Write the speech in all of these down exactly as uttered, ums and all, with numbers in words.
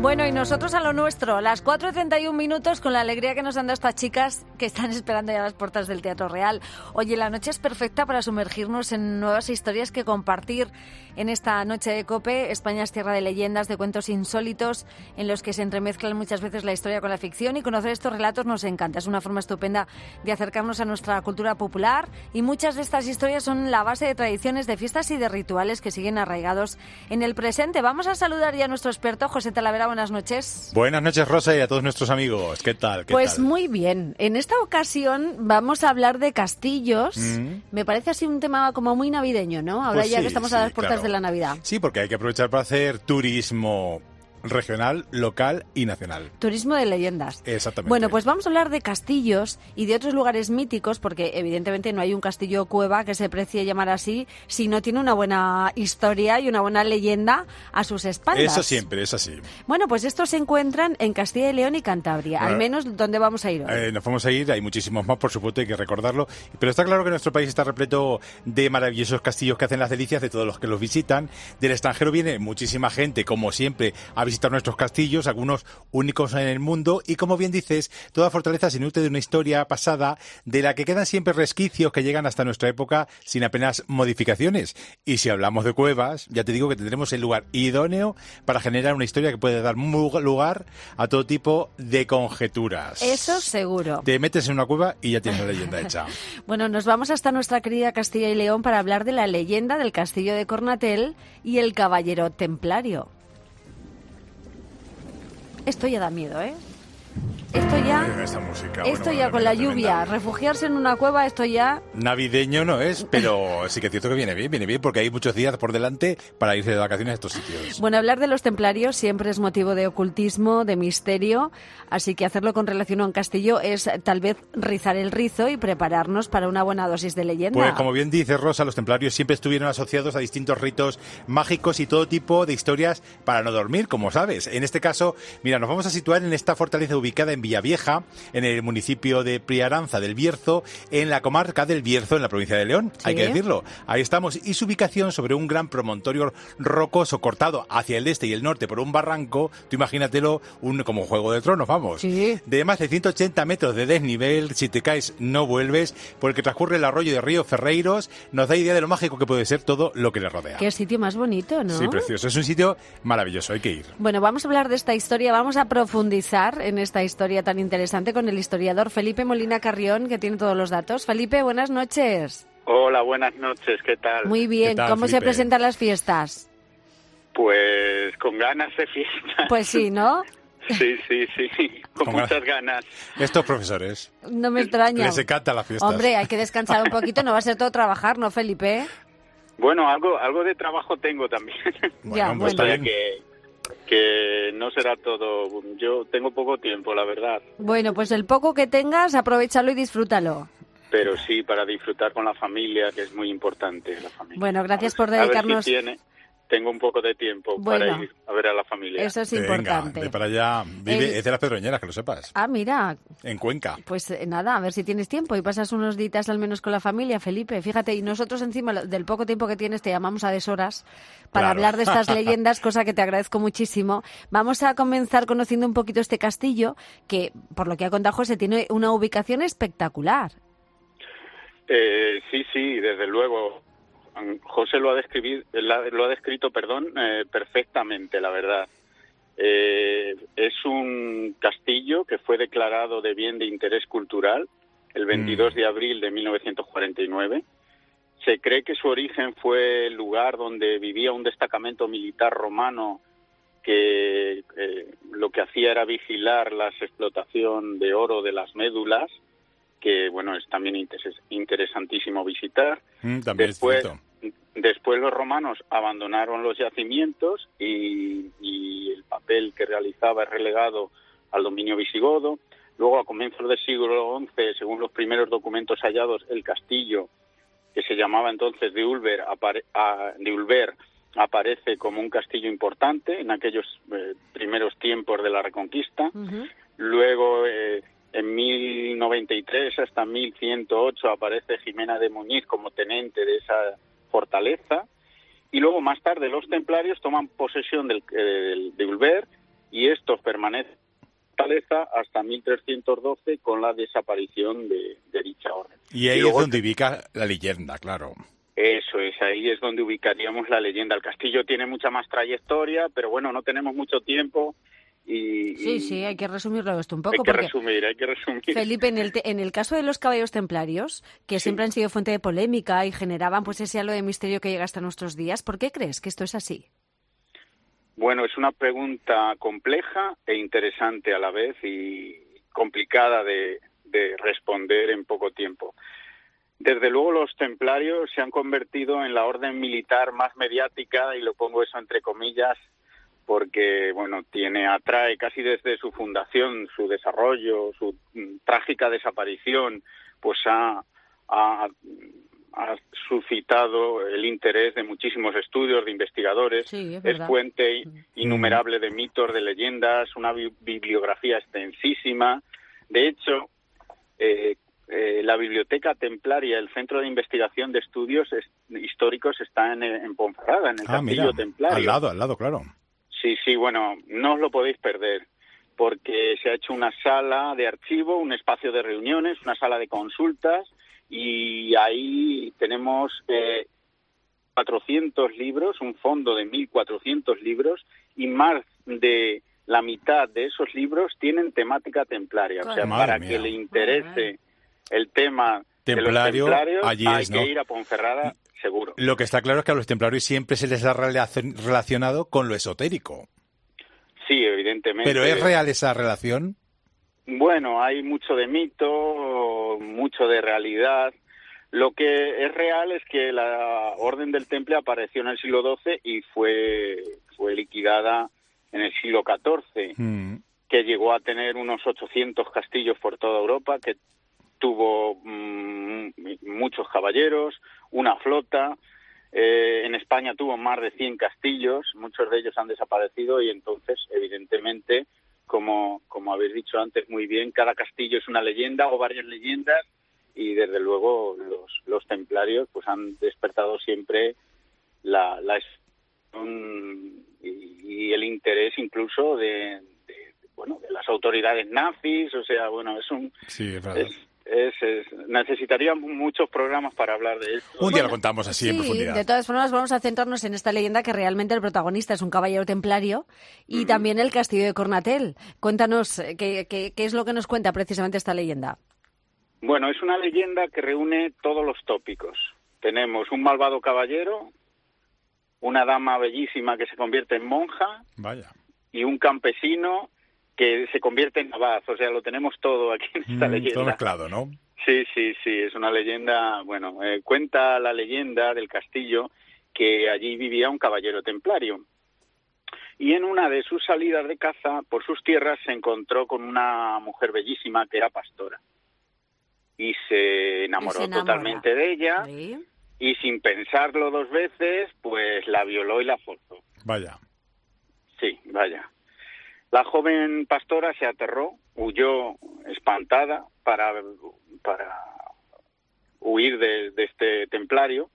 Bueno, y nosotros a lo nuestro, las cuatro y treinta y un minutos, con la alegría que nos han dado estas chicas que están esperando ya a las puertas del Teatro Real. Oye, la noche es perfecta para sumergirnos en nuevas historias que compartir en esta noche de COPE. España es tierra de leyendas, de cuentos insólitos, en los que se entremezclan muchas veces la historia con la ficción, y conocer estos relatos nos encanta. Es una forma estupenda de acercarnos a nuestra cultura popular, y muchas de estas historias son la base de tradiciones, de fiestas y de rituales que siguen arraigados en el presente. Vamos a saludar ya a nuestro experto, José Talavera. Buenas noches. Buenas noches, Rosa, y a todos nuestros amigos. ¿Qué tal? ¿Qué pues tal? Muy bien. En esta ocasión vamos a hablar de castillos. Mm. Me parece así un tema como muy navideño, ¿no? Ahora pues ya sí, que estamos sí, a las puertas claro. de la Navidad. Sí, porque hay que aprovechar para hacer turismo regional, local y nacional. Turismo de leyendas. Exactamente. Bueno, pues vamos a hablar de castillos y de otros lugares míticos, porque evidentemente no hay un castillo cueva que se precie llamar así si no tiene una buena historia y una buena leyenda a sus espaldas. Eso siempre, es así. Bueno, pues estos se encuentran en Castilla y León y Cantabria, bueno, al menos donde vamos a ir hoy. Eh, nos vamos a ir, hay muchísimos más, por supuesto, hay que recordarlo, pero está claro que nuestro país está repleto de maravillosos castillos que hacen las delicias de todos los que los visitan. Del extranjero viene muchísima gente, como siempre, a visitar nuestros castillos, algunos únicos en el mundo, y como bien dices, toda fortaleza se nutre de una historia pasada de la que quedan siempre resquicios que llegan hasta nuestra época sin apenas modificaciones. Y si hablamos de cuevas, ya te digo que tendremos el lugar idóneo para generar una historia que puede dar lugar a todo tipo de conjeturas. Eso seguro. Te metes en una cueva y ya tienes la leyenda hecha. Bueno, nos vamos hasta nuestra querida Castilla y León para hablar de la leyenda del castillo de Cornatel y el caballero templario. Esto ya da miedo, ¿eh? Esto ya, Esta música, esto bueno, ya bueno, con la tremenda. lluvia, refugiarse en una cueva, esto ya... Navideño no es, pero sí que es cierto que viene bien, viene bien porque hay muchos días por delante para irse de vacaciones a estos sitios. Bueno, hablar de los templarios siempre es motivo de ocultismo, de misterio, así que hacerlo con relación a un castillo es tal vez rizar el rizo y prepararnos para una buena dosis de leyenda. Pues como bien dice Rosa, los templarios siempre estuvieron asociados a distintos ritos mágicos y todo tipo de historias para no dormir, como sabes. En este caso, mira, nos vamos a situar en esta fortaleza ubicada en Villavieja, en el municipio de Priaranza del Bierzo, en la comarca del Bierzo, en la provincia de León, ¿sí? Hay que decirlo. Ahí estamos, y su ubicación sobre un gran promontorio rocoso cortado hacia el este y el norte por un barranco, tú imagínatelo, un, como un Juego de Tronos, vamos, sí. De más de ciento ochenta metros de desnivel, si te caes no vuelves, por el que transcurre el arroyo de Río Ferreiros, nos da idea de lo mágico que puede ser todo lo que le rodea. Qué sitio más bonito, ¿no? Sí, precioso, es un sitio maravilloso, hay que ir. Bueno, vamos a hablar de esta historia, vamos a profundizar en esta historia tan interesante con el historiador Felipe Molina Carrión, que tiene todos los datos. Felipe, buenas noches. Hola, buenas noches, ¿qué tal? Muy bien, tal, ¿cómo Felipe? se presentan las fiestas? Pues con ganas de fiesta. Pues sí, ¿no? Sí, sí, sí, con, con muchas ganas. Estos profesores. No me extraña. Les encanta la fiesta. Hombre, hay que descansar un poquito, no va a ser todo trabajar, ¿no, Felipe? Bueno, algo algo de trabajo tengo también. Bueno, ya, pues bueno. está bien. Que, que no será todo. Yo tengo poco tiempo, la verdad. Bueno, pues el poco que tengas, aprovéchalo y disfrútalo. Pero sí, para disfrutar con la familia, que es muy importante la familia. Bueno, gracias ver, por dedicarnos... A ver si tiene, tengo un poco de tiempo bueno, para ir a ver a la familia. Eso es Venga, importante. de para allá. Vive, El... es de las Pedroñeras, que lo sepas. Ah, mira. En Cuenca. Pues eh, nada, a ver si tienes tiempo y pasas unos días al menos con la familia, Felipe. Fíjate, y nosotros encima del poco tiempo que tienes te llamamos a deshoras para Claro. hablar de estas leyendas, cosa que te agradezco muchísimo. Vamos a comenzar conociendo un poquito este castillo, que por lo que ha contado José tiene una ubicación espectacular. Eh, sí, sí, desde luego. José lo ha describido, lo ha descrito, perdón, eh, perfectamente, la verdad. Eh, es un castillo que fue declarado de bien de interés cultural el veintidós de abril de mil novecientos cuarenta y nueve. Se cree que su origen fue el lugar donde vivía un destacamento militar romano que eh, lo que hacía era vigilar la explotación de oro de las médulas, que bueno, es también interes- interesantísimo visitar. Mm, también después, es cierto. después los romanos abandonaron los yacimientos y, y el papel que realizaba es relegado al dominio visigodo. Luego, a comienzos del siglo once, según los primeros documentos hallados, el castillo, que se llamaba entonces de Ulver, apare- a, de Ulver, aparece como un castillo importante en aquellos eh, primeros tiempos de la Reconquista. Uh-huh. Luego, eh, en mil noventa y tres hasta mil ciento ocho aparece Jimena de Muñiz como tenente de esa fortaleza. Y luego, más tarde, los templarios toman posesión del, del, de Ulver y estos permanecen en la fortaleza hasta mil trescientos doce con la desaparición de, de dicha orden. Y ahí y luego, es donde ubica la leyenda, claro. Eso es, ahí es donde ubicaríamos la leyenda. El castillo tiene mucha más trayectoria, pero bueno, no tenemos mucho tiempo. Y, sí, y sí, hay que resumirlo esto un poco. Hay que porque, resumir, hay que resumir. Felipe, en el, te, en el caso de los caballeros templarios, que sí. siempre han sido fuente de polémica y generaban pues ese halo de misterio que llega hasta nuestros días, ¿por qué crees que esto es así? Bueno, es una pregunta compleja e interesante a la vez y complicada de, de responder en poco tiempo. Desde luego los templarios se han convertido en la orden militar más mediática, y lo pongo eso entre comillas, porque bueno, tiene atrae casi desde su fundación, su desarrollo, su mm, trágica desaparición, pues ha, ha, ha suscitado el interés de muchísimos estudios, de investigadores. Sí, es, es fuente innumerable de mitos, de leyendas, una bi- bibliografía extensísima. De hecho, eh, eh, la Biblioteca Templaria, el Centro de Investigación de Estudios es, Históricos, está en, en Ponferrada, en el ah, Castillo mira, Templario. Al lado, al lado, claro. Sí, sí, bueno, no os lo podéis perder, porque se ha hecho una sala de archivo, un espacio de reuniones, una sala de consultas, y ahí tenemos eh, cuatrocientos libros, un fondo de mil cuatrocientos libros, y más de la mitad de esos libros tienen temática templaria. O sea, Madre para mía. que le interese el tema Templario, de los templarios, allí hay es, que ¿no? ir a Ponferrada, seguro. Lo que está claro es que a los templarios siempre se les ha relacionado con lo esotérico. Sí, evidentemente. ¿Pero es real esa relación? Bueno, hay mucho de mito, mucho de realidad. Lo que es real es que la Orden del Temple apareció en el siglo doce y fue, fue liquidada en el siglo catorce, mm. que llegó a tener unos ochocientos castillos por toda Europa, que tuvo mmm, muchos caballeros, una flota. Eh, en España tuvo más de cien castillos, muchos de ellos han desaparecido y entonces, evidentemente, como, como habéis dicho antes muy bien, cada castillo es una leyenda o varias leyendas, y desde luego los, los templarios pues han despertado siempre la, la un, y, y el interés incluso de, de bueno de las autoridades nazis. O sea, bueno, es un sí, es verdad. Es, Es, es, necesitaríamos muchos programas para hablar de esto. Un día bueno, lo contamos así sí, en profundidad. De todas formas, vamos a centrarnos en esta leyenda, que realmente el protagonista es un caballero templario, y mm. también el castillo de Cornatel. Cuéntanos qué, qué, qué es lo que nos cuenta precisamente esta leyenda. Bueno, es una leyenda que reúne todos los tópicos. Tenemos un malvado caballero, una dama bellísima que se convierte en monja. Vaya. Y un campesino que se convierte en abad. O sea, lo tenemos todo aquí en esta mm, leyenda. Todo mezclado, ¿no? Sí, sí, sí, es una leyenda. Bueno, eh, cuenta la leyenda del castillo que allí vivía un caballero templario. Y en una de sus salidas de caza por sus tierras se encontró con una mujer bellísima que era pastora. Y se enamoró se totalmente de ella. ¿Sí? Y sin pensarlo dos veces, pues la violó y la forzó. Vaya. Sí, vaya. La joven pastora se aterró, huyó espantada para, para huir de, de este templario,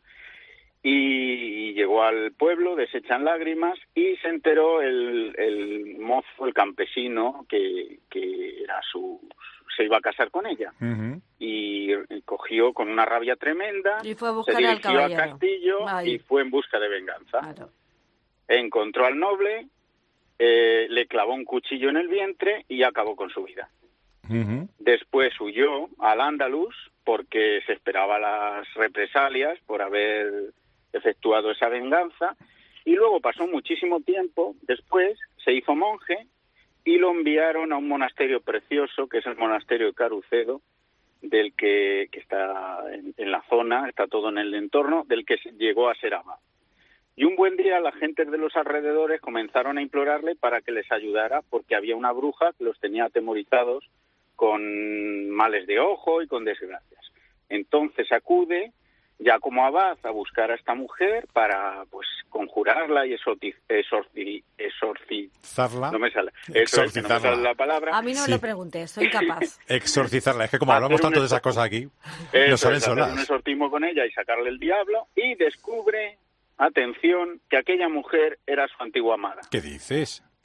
y llegó al pueblo deshecha en lágrimas, y se enteró el, el mozo, el campesino, que, que era su, se iba a casar con ella. Uh-huh. Y cogió con una rabia tremenda, y fue a buscar se dirigió al al castillo Ay. y fue en busca de venganza. Claro. Encontró al noble, eh, le clavó un cuchillo en el vientre y acabó con su vida. Uh-huh. Después huyó al Andaluz porque se esperaba las represalias por haber efectuado esa venganza, y luego pasó muchísimo tiempo después, se hizo monje y lo enviaron a un monasterio precioso que es el monasterio de Carucedo, del que, que está en, en la zona, está todo en el entorno, del que llegó a ser abad. Y un buen día las gentes de los alrededores comenzaron a implorarle para que les ayudara, porque había una bruja que los tenía atemorizados con males de ojo y con desgracias. Entonces acude ya como abad a buscar a esta mujer para pues conjurarla y exorci, exorci, exorcizarla. No me sale. Exorcizarla. Es, no me sale la palabra. A mí no sí. me lo preguntes, soy capaz. Exorcizarla. Es que como hablamos tanto de esas cosas aquí, nos salen es, solas. Hacer un exorcismo con ella y sacarle el diablo, y descubre, atención, que aquella mujer era su antigua amada. ¿Qué dices?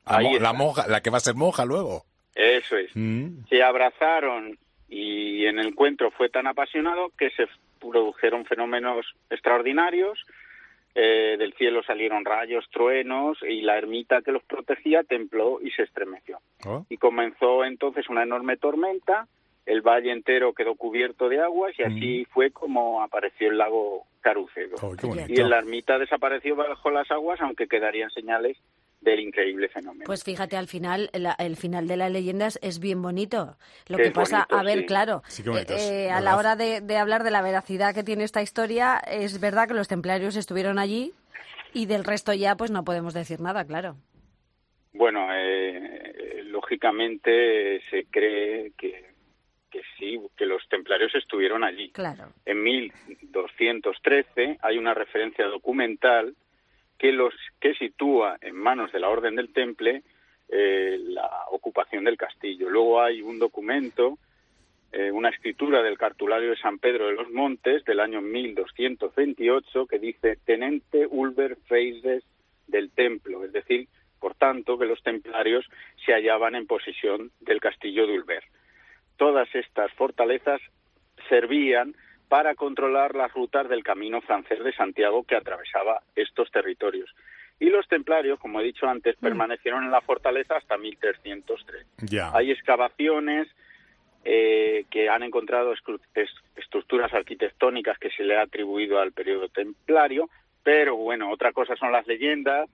La, mo- la monja, la que va a ser monja luego. Eso es. Mm. Se abrazaron y el encuentro fue tan apasionado que se produjeron fenómenos extraordinarios. Eh, del cielo salieron rayos, truenos, y la ermita que los protegía tembló y se estremeció. Oh. Y comenzó entonces una enorme tormenta, el valle entero quedó cubierto de aguas y así mm. fue como apareció el lago Carucedo. Oh, qué bonito. Y en la ermita desapareció bajo las aguas, aunque quedarían señales del increíble fenómeno. Pues fíjate, al final, la, el final de las leyendas es bien bonito. Lo que es pasa, bonito, a ver, sí. claro, Sí, qué bonito, eh, es, a la hora de, de hablar de la veracidad que tiene esta historia, es verdad que los templarios estuvieron allí y del resto ya pues no podemos decir nada, claro. Bueno, eh, lógicamente se cree que, que sí, que los templarios estuvieron allí. Claro. En mil doscientos trece hay una referencia documental que los que sitúa en manos de la Orden del Temple eh, la ocupación del castillo. Luego hay un documento, eh, una escritura del cartulario de San Pedro de los Montes del año mil doscientos veintiocho que dice Tenente Ulber Feises del Templo, es decir, por tanto, que los templarios se hallaban en posesión del castillo de Ulber. Todas estas fortalezas servían para controlar las rutas del camino francés de Santiago que atravesaba estos territorios. Y los templarios, como he dicho antes, mm. permanecieron en la fortaleza hasta mil trescientos tres. Yeah. Hay excavaciones eh, que han encontrado estru- estructuras arquitectónicas que se le ha atribuido al periodo templario, pero bueno, otra cosa son las leyendas.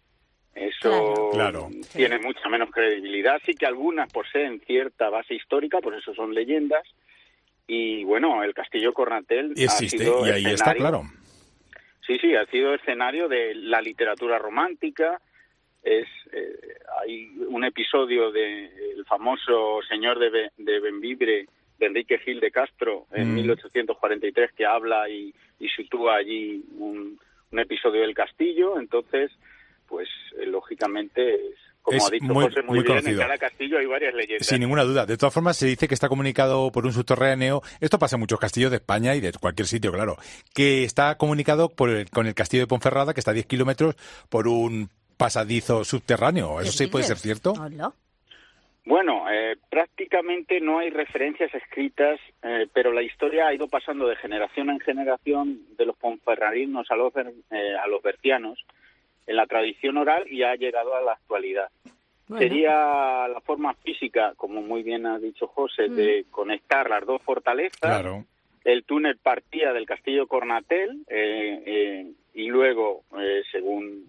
Eso claro. tiene sí. mucha menos credibilidad. Sí que algunas poseen cierta base histórica, por eso son leyendas. Y bueno, el Castillo Cornatel existe, ha sido y ahí escenario, está, claro. Sí, sí, ha sido escenario de la literatura romántica. Es eh, hay un episodio de el famoso Señor de, Be- de Bembibre, de Enrique Gil de Castro, en mm. mil ochocientos cuarenta y tres, que habla y, y sitúa allí un, un episodio del castillo. Entonces, pues eh, lógicamente es, como es ha dicho muy, José muy, muy bien, conocido. en cada castillo hay varias leyendas. Sin ninguna duda. De todas formas, se dice que está comunicado por un subterráneo. Esto pasa en muchos castillos de España y de cualquier sitio, claro. Que está comunicado por el, con el castillo de Ponferrada, que está a diez kilómetros, por un pasadizo subterráneo. ¿Eso sí puede ser cierto? Hola. Bueno, eh, prácticamente no hay referencias escritas, eh, pero la historia ha ido pasando de generación en generación de los ponferradinos a los, eh, a los bercianos en la tradición oral y ha llegado a la actualidad. Bueno. Sería la forma física, como muy bien ha dicho José, mm. de conectar las dos fortalezas. Claro. El túnel partía del castillo Cornatel eh, eh, y luego, eh, según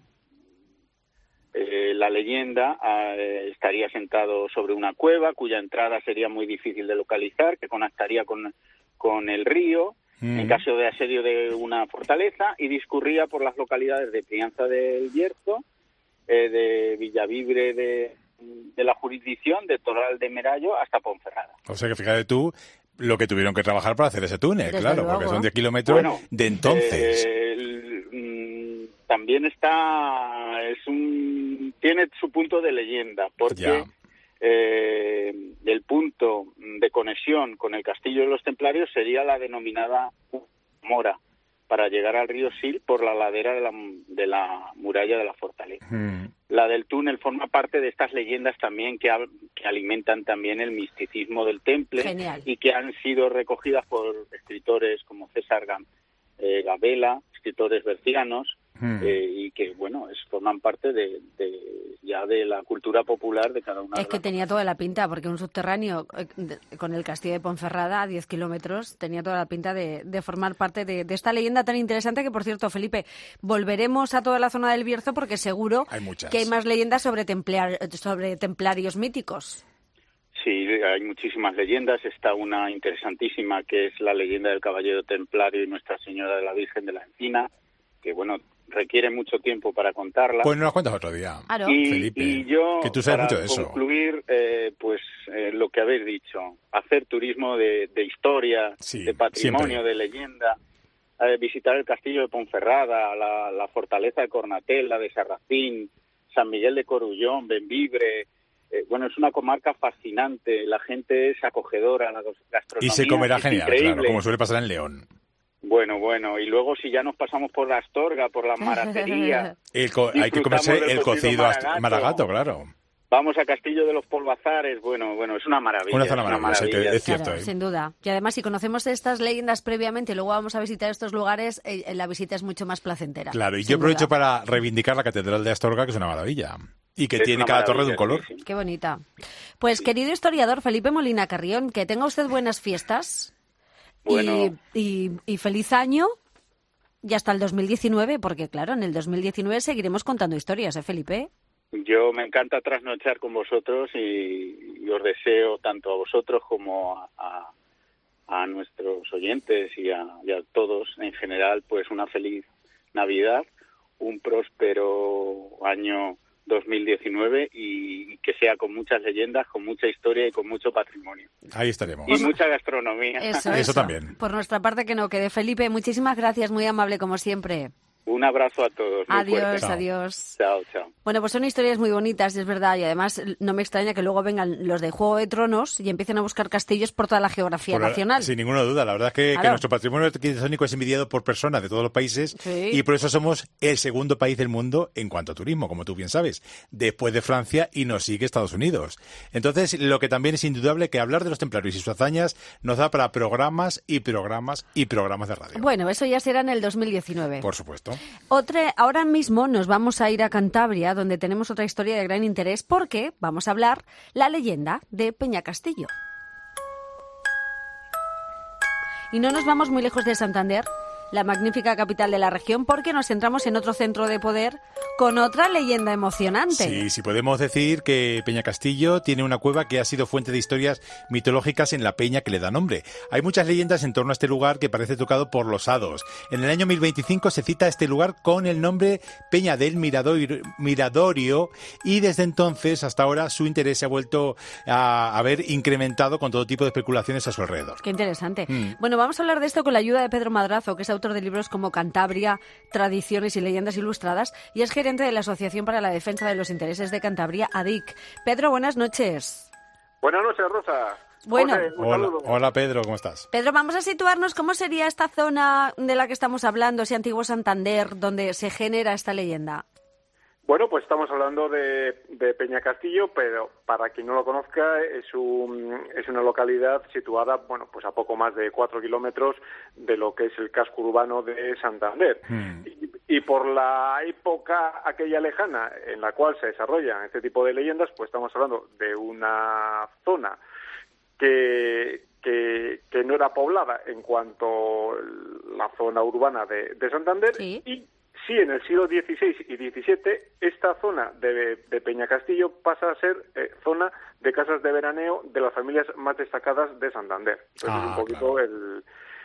eh, la leyenda, eh, estaría sentado sobre una cueva cuya entrada sería muy difícil de localizar, que conectaría con, con el río en caso de asedio de una fortaleza, y discurría por las localidades de Prianza del Bierzo, eh, de Villavibre de, de la jurisdicción, de Toral de Merallo hasta Ponferrada. O sea que fíjate tú lo que tuvieron que trabajar para hacer ese túnel, Desde claro, luego. porque son diez kilómetros bueno, de entonces. Eh, el, también está, es un, tiene su punto de leyenda, porque ya. Eh, el punto de conexión con el castillo de los templarios sería la denominada Mora, para llegar al río Sil por la ladera de la, de la muralla de la fortaleza. Mm. La del túnel forma parte de estas leyendas también que, que alimentan también el misticismo del temple. Genial. Y que han sido recogidas por escritores como César Gam, eh, Gabela, escritores bercianos, mm. eh, y que, bueno, es, forman parte de, de ya de la cultura popular de cada una. Es de que las tenía toda la pinta, porque un subterráneo eh, con el castillo de Ponferrada a diez kilómetros tenía toda la pinta de, de formar parte de, de esta leyenda tan interesante que, por cierto, Felipe, volveremos a toda la zona del Bierzo porque seguro hay muchas. Que hay más leyendas sobre, templar, sobre templarios míticos. Sí, hay muchísimas leyendas. Está una interesantísima que es la leyenda del Caballero Templario y Nuestra Señora de la Virgen de la Encina, que, bueno, requiere mucho tiempo para contarla. Pues nos la cuentas otro día, claro. y, Felipe, y yo, que tú sabes para mucho de eso. concluir, eh, pues eh, lo que habéis dicho, hacer turismo de, de historia, sí, de patrimonio, siempre. de leyenda, eh, visitar el castillo de Ponferrada, la, la fortaleza de Cornatel, la de Sarracín, San Miguel de Corullón, Bembibre. Eh, bueno, es una comarca fascinante, la gente es acogedora, la gastronomía y se comerá es genial, increíble. claro, como suele pasar en León. Bueno, bueno, y luego si ya nos pasamos por la Astorga, por las maraterías... el co- hay que comerse el cocido maragato, maragato, claro. Vamos a Castillo de los Polvazares, bueno, bueno, es una maravilla. Una zona es una maravillosa, maravilla. es cierto. Claro, ¿eh? sin duda. Y además, si conocemos estas leyendas previamente y luego vamos a visitar estos lugares, eh, la visita es mucho más placentera. Claro, y sin yo aprovecho duda. para reivindicar la Catedral de Astorga, que es una maravilla. Y que Es tiene una cada torre de un maravilla, color. sí, sí. Qué bonita. Pues, querido historiador Felipe Molina Carrión, que tenga usted buenas fiestas Bueno. y, y, y feliz año y hasta el dos mil diecinueve, porque claro, en el dos mil diecinueve seguiremos contando historias, ¿eh, Felipe? Yo me encanta trasnochar con vosotros y, y os deseo tanto a vosotros como a, a, a nuestros oyentes y a, y a todos en general pues una feliz Navidad, un próspero año dos mil diecinueve y que sea con muchas leyendas, con mucha historia y con mucho patrimonio. Ahí estaremos. Y mucha gastronomía. Eso, Eso eso. también. Por nuestra parte que no quede. Felipe, muchísimas gracias, muy amable como siempre. Un abrazo a todos. Muy Adiós, fuerte. Chao. adiós. Chao, chao. Bueno, pues son historias muy bonitas, es verdad, y además no me extraña que luego vengan los de Juego de Tronos y empiecen a buscar castillos por toda la geografía Por la- nacional. Sin ninguna duda. La verdad es que, Claro. que nuestro patrimonio arquitectónico es envidiado por personas de todos los países Sí. y por eso somos el segundo país del mundo en cuanto a turismo, como tú bien sabes, después de Francia y nos sigue Estados Unidos. Entonces, lo que también es indudable que hablar de los templarios y sus hazañas nos da para programas y programas y programas de radio. Bueno, eso ya será en el dos mil diecinueve. Por supuesto. Otra, ahora mismo nos vamos a ir a Cantabria, donde tenemos otra historia de gran interés, porque vamos a hablar la leyenda de Peñacastillo. Y no nos vamos muy lejos de Santander, la magnífica capital de la región, porque nos centramos en otro centro de poder con otra leyenda emocionante. Sí, sí podemos decir que Peñacastillo tiene una cueva que ha sido fuente de historias mitológicas en la peña que le da nombre. Hay muchas leyendas en torno a este lugar que parece tocado por los hados. En el año mil veinticinco se cita este lugar con el nombre Peña del Mirador- Miradorio y desde entonces hasta ahora su interés se ha vuelto a haber incrementado con todo tipo de especulaciones a su alrededor. Qué interesante. Mm. Bueno, vamos a hablar de esto con la ayuda de Pedro Madrazo, que es autor de libros como Cantabria, Tradiciones y Leyendas Ilustradas, y es gerente de la Asociación para la Defensa de los Intereses de Cantabria, A D I C. Pedro, buenas noches. Buenas noches, Rosa. Bueno. José, un Hola, saludo. hola Pedro, ¿cómo estás? Pedro, vamos a situarnos cómo sería esta zona de la que estamos hablando, ese antiguo Santander, donde se genera esta leyenda. Bueno, pues estamos hablando de, de Peñacastillo, pero para quien no lo conozca, es, un, es una localidad situada, bueno, pues a poco más de cuatro kilómetros de lo que es el casco urbano de Santander. Mm. Y, y por la época aquella lejana en la cual se desarrollan este tipo de leyendas, pues estamos hablando de una zona que, que, que no era poblada en cuanto a la zona urbana de, de Santander. Sí. Y sí, en el siglo dieciséis y diecisiete, esta zona de, de Peñacastillo pasa a ser eh, zona de casas de veraneo de las familias más destacadas de Santander. Entonces Ah, es un poquito claro. el,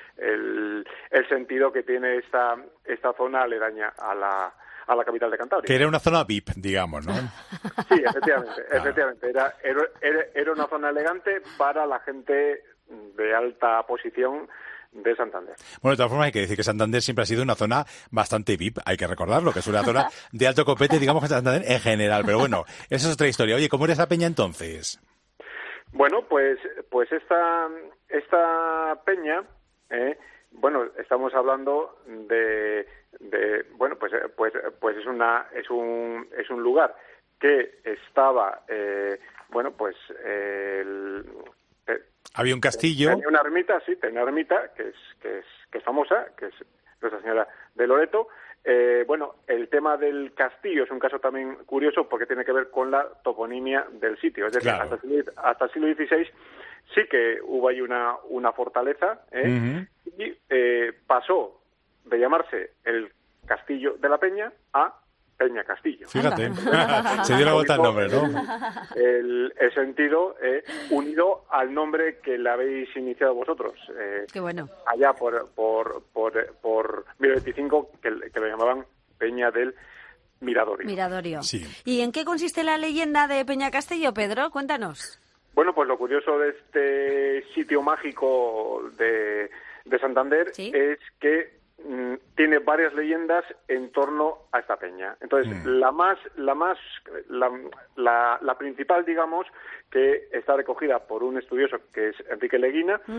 el, el sentido que tiene esta, esta zona aledaña a la, a la capital de Cantabria. Que era una zona V I P, digamos, ¿no? Sí, efectivamente, Claro. efectivamente. Era, era, era una zona elegante para la gente de alta posición de Santander. Bueno, de todas formas hay que decir que Santander siempre ha sido una zona bastante V I P, hay que recordarlo, que es una zona de alto copete, digamos, que Santander en general. Pero bueno, esa es otra historia. Oye, ¿cómo era esa peña entonces? Bueno, pues, pues esta, esta peña, eh, bueno, estamos hablando de, de bueno, pues, pues, pues es una, es un, es un lugar que estaba, eh, bueno, pues, eh, el, eh, Había un castillo. tenía una ermita, sí, tenía una ermita que es, que es, que es famosa, que es Nuestra Señora de Loreto. Eh, bueno, el tema del castillo es un caso también curioso porque tiene que ver con la toponimia del sitio. Es decir, Claro. hasta, el siglo, hasta el siglo dieciséis sí que hubo ahí una, una fortaleza, ¿eh? Ujú. Y eh, pasó de llamarse el Castillo de la Peña a Peña Castillo. Fíjate, se dio la vuelta al nombre, ¿no? El, el sentido eh, unido al nombre que le habéis iniciado vosotros. Eh, Qué bueno. allá por por por, por mil veinticinco, que, que lo llamaban Peña del Miradorio. Miradorio. Sí. ¿Y en qué consiste la leyenda de Peñacastillo, Pedro? Cuéntanos. Bueno, pues lo curioso de este sitio mágico de, de Santander ¿Sí? es que mm, tiene varias leyendas en torno a esta peña. Entonces, Mm. la más, la más, la, la, la principal, digamos, que está recogida por un estudioso que es Enrique Leguina, Ujú.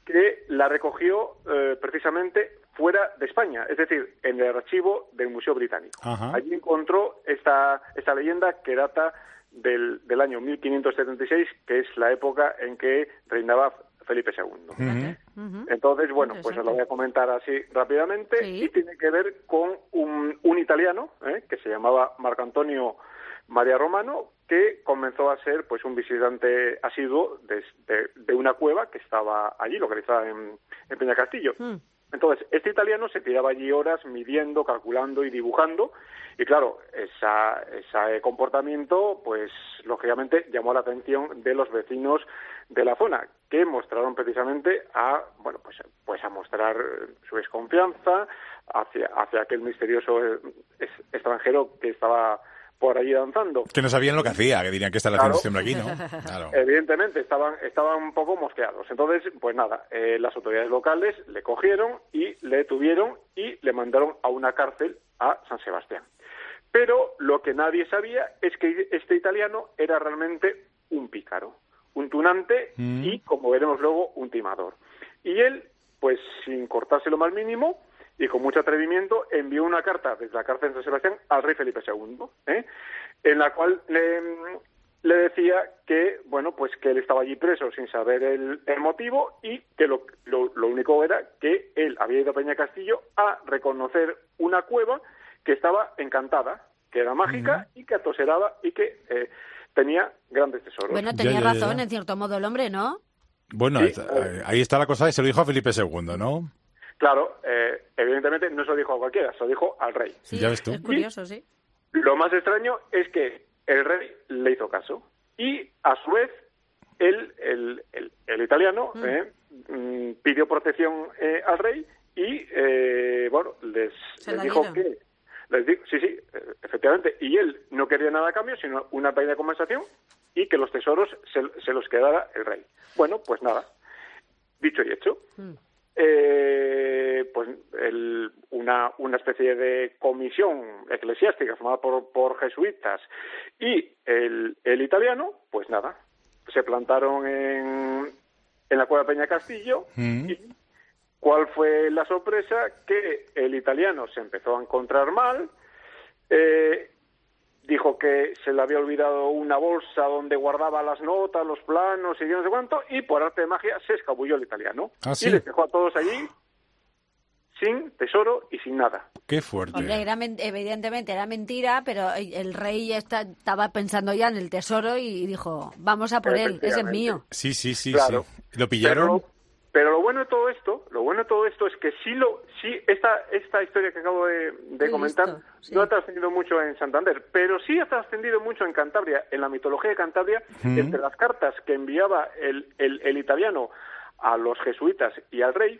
que la recogió eh, precisamente fuera de España, es decir, en el archivo del Museo Británico. Ajá. Allí encontró esta, esta leyenda que data del, del año mil quinientos setenta y seis, que es la época en que reinaba Felipe segundo. Uh-huh. Uh-huh. Entonces, bueno, pues os lo voy a comentar así rápidamente, Sí. y tiene que ver con un, un italiano ¿eh? que se llamaba Marco Antonio María Romano, que comenzó a ser pues un visitante asiduo de, de, de una cueva que estaba allí, localizada en, en Peñacastillo. Mm. Entonces, este italiano se tiraba allí horas midiendo, calculando y dibujando, y claro, esa, ese comportamiento, pues, lógicamente, llamó la atención de los vecinos de la zona, que mostraron precisamente a, bueno, pues, pues a mostrar su desconfianza hacia, hacia aquel misterioso extranjero que estaba por allí danzando. Que no sabían lo que hacía, que dirían que está Claro. haciendo este hombre aquí, ¿no? Claro. Evidentemente, estaban, estaban un poco mosqueados. Entonces, pues nada, eh, las autoridades locales le cogieron y le detuvieron y le mandaron a una cárcel a San Sebastián. Pero lo que nadie sabía es que este italiano era realmente un pícaro, un tunante Mm. y, como veremos luego, un timador. Y él, pues sin cortarse lo más mínimo y con mucho atrevimiento, envió una carta desde la cárcel de San Sebastián al rey Felipe segundo, ¿eh? en la cual le, le decía que, bueno, pues que él estaba allí preso sin saber el, el motivo, y que lo, lo, lo único era que él había ido a Peñacastillo a reconocer una cueva que estaba encantada, que era mágica Uh-huh. y que atoseraba y que eh, tenía grandes tesoros. Bueno, Ya, tenía ya, ya, razón, ya. en cierto modo, el hombre, ¿no? Bueno, Sí. está- ahí está la cosa, y se lo dijo a Felipe segundo, ¿no? Claro, eh, evidentemente no se lo dijo a cualquiera, se lo dijo al rey. Sí, Ya ves tú. es curioso, sí. Lo más extraño es que el rey le hizo caso y, a su vez, él, el, el, el italiano Mm. eh, mm, pidió protección eh, al rey y, eh, bueno, les, Se les la dijo dieron. que... Les dijo, sí, sí, eh, efectivamente. Y él no quería nada a cambio, sino una pequeña compensación y que los tesoros se, se los quedara el rey. Bueno, pues nada, dicho y hecho. Mm. Eh, pues el, una, una especie de comisión eclesiástica formada por, por jesuitas y el, el italiano, pues nada, se plantaron en, en la cueva Peña Castillo. Mm. Y ¿cuál fue la sorpresa? Que el italiano se empezó a encontrar mal, eh, dijo que se le había olvidado una bolsa donde guardaba las notas, los planos y yo no sé cuánto, y por arte de magia se escabulló el italiano. Ah, ¿sí? Y les dejó a todos allí sin tesoro y sin nada. Qué fuerte. Hombre, era men- evidentemente era mentira, pero el rey está- estaba pensando ya en el tesoro y dijo, vamos a por él, ese es Efectivamente. mío. Sí, sí, sí, Claro. sí. ¿Lo pillaron? Pero, pero lo bueno de todo esto, lo bueno de todo esto es que sí lo, sí esta esta historia que acabo de, de He comentar visto, sí. no ha trascendido mucho en Santander, pero sí ha trascendido mucho en Cantabria, en la mitología de Cantabria, Mm. entre las cartas que enviaba el, el, el italiano a los jesuitas y al rey,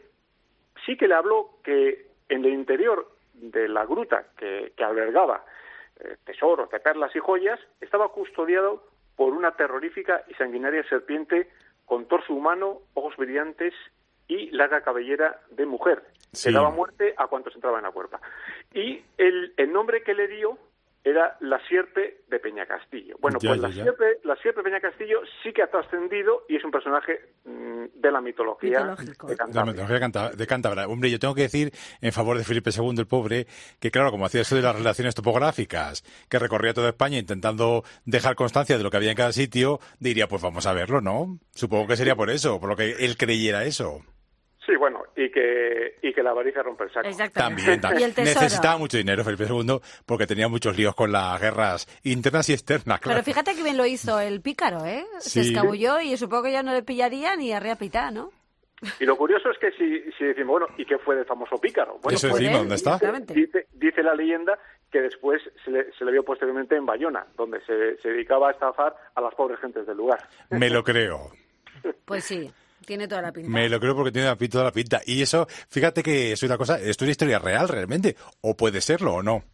sí que le habló que en el interior de la gruta que, que albergaba eh, tesoros de perlas y joyas, estaba custodiado por una terrorífica y sanguinaria serpiente con torso humano, ojos brillantes y larga cabellera de mujer, Sí. que daba muerte a cuantos entraban en la cuerpa. Y el, el nombre que le dio era la sierpe de Peñacastillo. Bueno, Ya, pues ya, la ya. sierpe, la sierpe de Peñacastillo sí que ha trascendido y es un personaje mm, de la mitología Mitológico. de La Cantabria. mitología de Canta- de Cántabra. Hombre, yo tengo que decir en favor de Felipe segundo, el pobre, que claro, como hacía eso de las relaciones topográficas, que recorría toda España intentando dejar constancia de lo que había en cada sitio, diría, pues vamos a verlo, ¿no? Supongo que sería por eso, por lo que él creyera eso. Sí, bueno, y que, y que la avaricia rompe el saco. Exactamente. También, también. Y el tesoro. Necesitaba mucho dinero Felipe segundo porque tenía muchos líos con las guerras internas y externas, claro. Pero fíjate que bien lo hizo el pícaro, ¿eh? Se Sí. escabulló y supongo que ya no le pillaría ni a reapitá, ¿no? Y lo curioso es que si, si decimos, bueno, ¿y qué fue del famoso pícaro? Bueno, Eso pues decimos, él, ¿dónde está? exactamente. Dice, dice la leyenda que después se le, se le vio posteriormente en Bayona, donde se, se dedicaba a estafar a las pobres gentes del lugar. Me lo creo. Pues sí, tiene toda la pinta. Me lo creo porque tiene la pi- toda la pinta. Y eso, fíjate que es una cosa, ¿esto es una historia real realmente? ¿O puede serlo o no?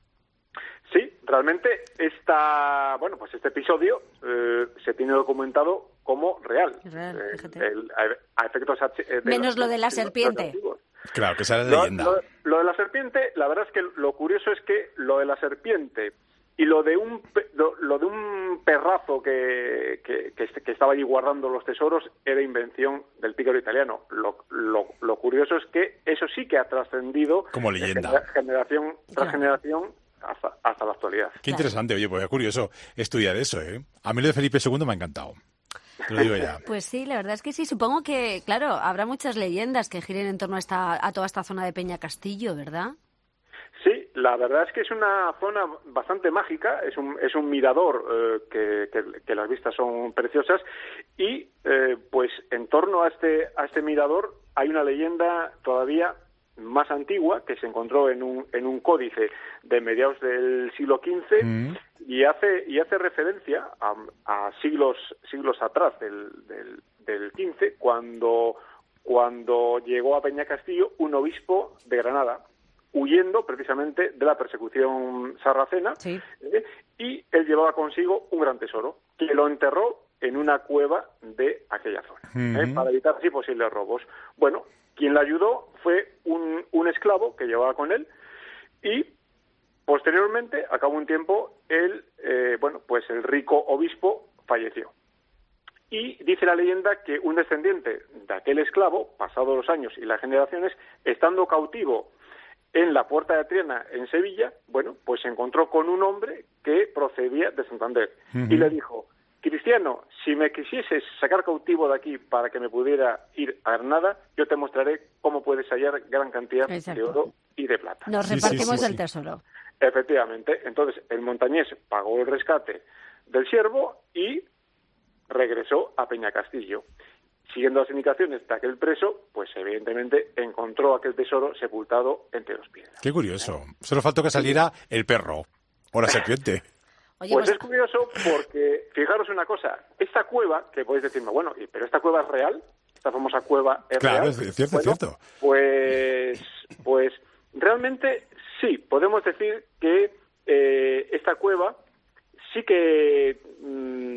Sí, realmente esta, bueno, pues este episodio eh, se tiene documentado como real. Real, Eh, fíjate. el- a, a efectos H- eh, de Menos los- lo de la los serpiente. antiguos. Claro, que esa es la Lo, leyenda. lo- lo de la serpiente, la verdad es que lo curioso es que lo de la serpiente Y lo de un lo, lo de un perrazo que, que, que, que estaba allí guardando los tesoros era invención del pícaro italiano. Lo, lo, lo curioso es que eso sí que ha trascendido como leyenda, de generación tras generación hasta, hasta la actualidad. Qué interesante, oye, pues es curioso estudiar eso, ¿eh? A mí lo de Felipe segundo me ha encantado. Te lo digo ya. Pues sí, la verdad es que sí. Supongo que, claro, habrá muchas leyendas que giren en torno a, esta, a toda esta zona de Peña Castillo, ¿verdad? Sí, la verdad es que es una zona bastante mágica, es un, es un mirador eh, que, que, que las vistas son preciosas y eh, pues en torno a este, a este mirador hay una leyenda todavía más antigua que se encontró en un, en un códice de mediados del siglo quince mm. y hace y hace referencia a, a siglos siglos atrás del, del, del quince cuando, cuando llegó a Peña Castillo un obispo de Granada, huyendo precisamente de la persecución sarracena, sí. eh, y él llevaba consigo un gran tesoro, que lo enterró en una cueva de aquella zona, uh-huh. eh, para evitar así posibles robos. Bueno, quien le ayudó fue un, un esclavo que llevaba con él, y posteriormente, a cabo de un tiempo, él, eh, bueno, pues el rico obispo falleció. Y dice la leyenda que un descendiente de aquel esclavo, pasados los años y las generaciones, estando cautivo en la Puerta de Triana, en Sevilla, bueno, pues se encontró con un hombre que procedía de Santander. Uh-huh. Y le dijo, Cristiano, si me quisieses sacar cautivo de aquí para que me pudiera ir a Granada, yo te mostraré cómo puedes hallar gran cantidad Exacto. de oro y de plata. Nos sí, repartimos sí, sí, el tesoro. Efectivamente. Entonces, el montañés pagó el rescate del siervo y regresó a Peña Castillo. Siguiendo las indicaciones de aquel preso, pues evidentemente encontró aquel tesoro sepultado entre dos piedras. Qué curioso. Solo faltó que saliera el perro o la serpiente. Oye, pues, pues es curioso porque, fijaros una cosa, esta cueva, que podéis decirme, bueno, pero esta cueva es real, esta famosa cueva es claro, real. Claro, es cierto, bueno, es cierto. Pues, pues realmente sí, podemos decir que eh, esta cueva sí que, mmm,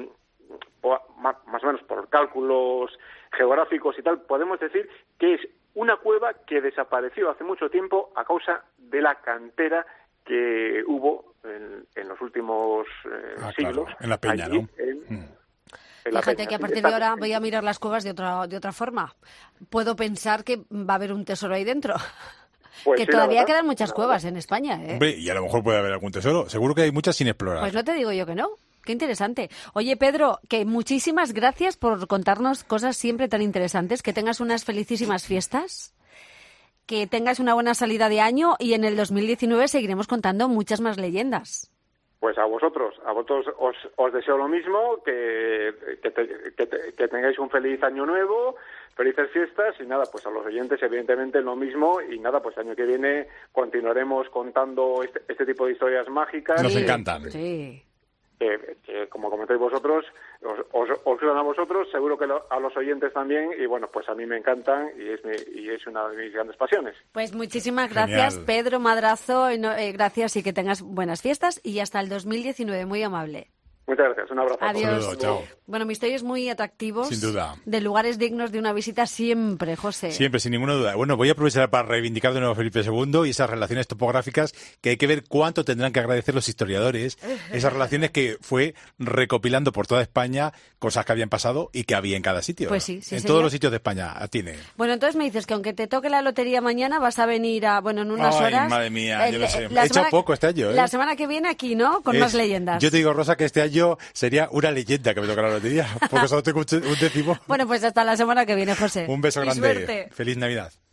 más, más o menos por cálculos geográficos y tal, podemos decir que es una cueva que desapareció hace mucho tiempo a causa de la cantera que hubo en, en los últimos eh, ah, siglos. Claro. En la peña, allí, ¿no? En, mm. en la Fíjate peña. que a partir de ahora voy a mirar las cuevas de otra de otra forma. Puedo pensar que va a haber un tesoro ahí dentro. Pues que sí, todavía verdad, quedan muchas cuevas verdad. en España, ¿eh? Hombre, y a lo mejor puede haber algún tesoro. Seguro que hay muchas sin explorar. Pues no te digo yo que no. Qué interesante. Oye, Pedro, que muchísimas gracias por contarnos cosas siempre tan interesantes. Que tengas unas felicísimas fiestas, que tengas una buena salida de año y en el dos mil diecinueve seguiremos contando muchas más leyendas. Pues a vosotros, a vosotros os, os deseo lo mismo, que, que, te, que, te, que tengáis un feliz año nuevo, felices fiestas y nada, pues a los oyentes evidentemente lo mismo y nada, pues el año que viene continuaremos contando este, este tipo de historias mágicas. Nos sí, encantan. Sí. Que, que como comentáis vosotros, os, os, os gustan a vosotros, seguro que lo, a los oyentes también, y bueno, pues a mí me encantan y es, mi, y es una de mis grandes pasiones. Pues muchísimas gracias, Genial. Pedro Madrazo, eh, gracias y que tengas buenas fiestas y hasta el dos mil diecinueve, muy amable. Muchas gracias, un abrazo. Adiós. Saludo, chao. Bueno, misterios muy atractivos. Sin duda. De lugares dignos de una visita siempre, José. Siempre, sin ninguna duda. Bueno, voy a aprovechar para reivindicar de nuevo a Felipe segundo y esas relaciones topográficas que hay que ver cuánto tendrán que agradecer los historiadores. Esas relaciones que fue recopilando por toda España cosas que habían pasado y que había en cada sitio. Pues sí, sí En sería. todos los sitios de España tiene. Bueno, entonces me dices que aunque te toque la lotería mañana vas a venir a, bueno, en unas Ay, horas. madre mía, el, yo lo sé. He semana, echado poco este año, ¿eh? La semana que viene aquí, ¿no? Con es, más leyendas. Yo te digo, Rosa, que este año sería una leyenda que me toca la lotería, porque solo tengo un décimo. Bueno, pues hasta la semana que viene, José. Un beso y grande. Suerte. Feliz Navidad.